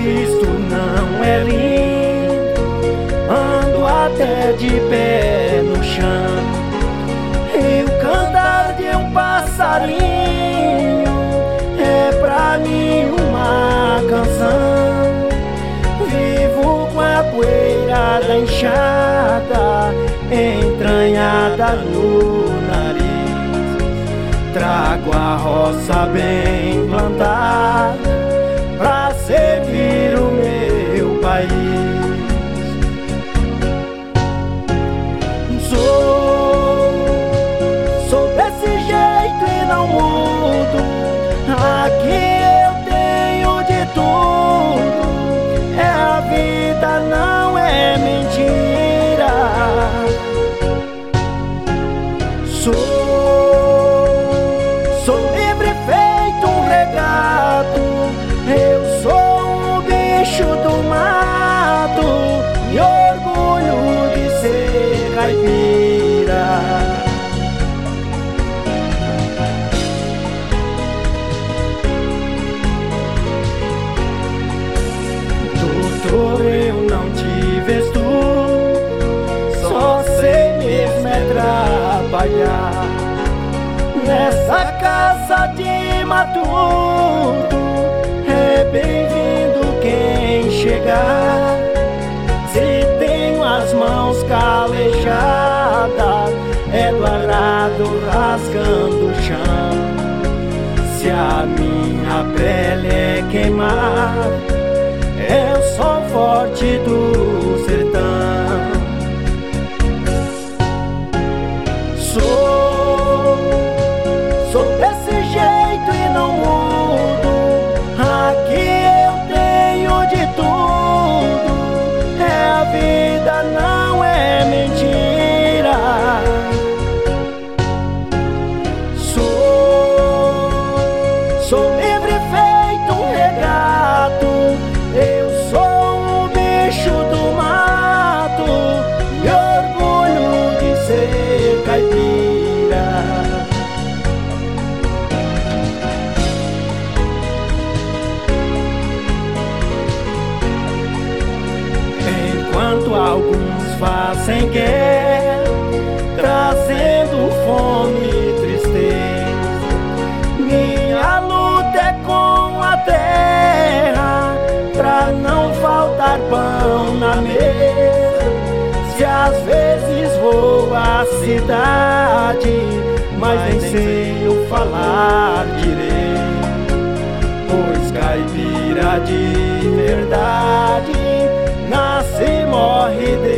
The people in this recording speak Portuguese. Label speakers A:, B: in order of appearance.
A: Cristo não é lindo, ando até de pé no chão. E o cantar de um passarinho é pra mim uma canção. Vivo com a poeira da enxada entranhada no nariz. Trago a roça bem plantada pra servir o meu país. Sou desse jeito e não mudo. Aqui eu tenho de tudo. É a vida, não é mentira. Sou livre feito um regato. Eu sou um bicho do mato. Me orgulho de ser caipira. Doutor, eu não tive estudo, só sei mesmo é trabalhar. Nessa casa de matuto é bem-vindo quem chegar. Se tenho as mãos calejadas, é do arado rasgando o chão. Se a minha pele é queimada, é o sol forte do sertão. Sou desse jeito e não mudo. Aqui eu tenho de tudo. É a vida, não é mentira. Sou livre feito um regato. Eu sou um bicho do mato. Me orgulho de ser caipira. Enquanto alguns fazem guerra, trazendo fome e tristeza, minha luta é com a terra, pra não faltar pão na mesa. Se às vezes vou à cidade, mas nem sei o falar direito, pois caipira de verdade nasce e morre